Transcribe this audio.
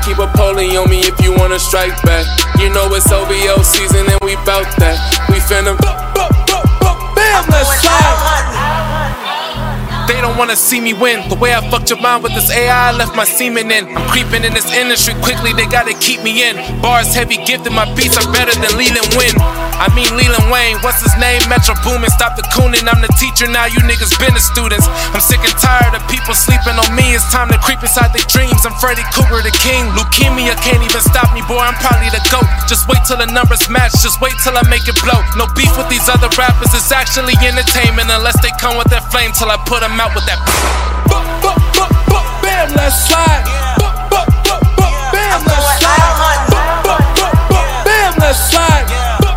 keep a poly on me if you wanna strike back. You know it's OVO season and we bout that. We finna bam, let's slide. They don't wanna see me win. The way I fucked your mind with this AI, I left my semen in. I'm creeping in this industry quickly, they gotta keep me in. Bars heavy gifted, my beats are better than Leland Wynn. I mean Leland Wayne, what's his name? Metro Boomin, stop the cooning. I'm the teacher now, you niggas been the students. I'm sick and tired of people sleeping on me. It's time to creep inside their dreams. I'm Freddy Krueger the king. Leukemia can't even stop me, boy, I'm probably the GOAT. Just wait till the numbers match, just wait till I make it blow. No beef with these other rappers, it's actually entertainment. Unless they come with that flame till I put them out with that bam, let's slide. Bam, let's slide. Bam, let's slide.